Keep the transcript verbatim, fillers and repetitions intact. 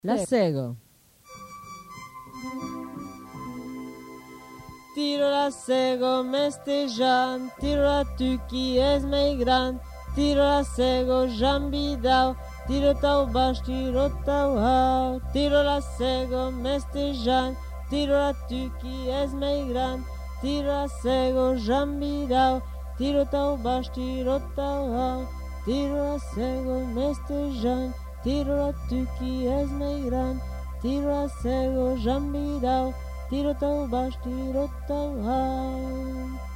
La cego. Tiro la cego mestejant, tiro la tu qui és mai gran, tiro la cego jambidau, tiro tau baix, tiro tau hau, tiro la cego mestejant, tiro la tu qui és mai gran, tiro la cego jambidau, tiro tau baix, tiro tau hau, tiro la cego mestejant, tiro la tu qui és mai gran, tiro la cego jambidau, tiro tau baix, tiro tau hau.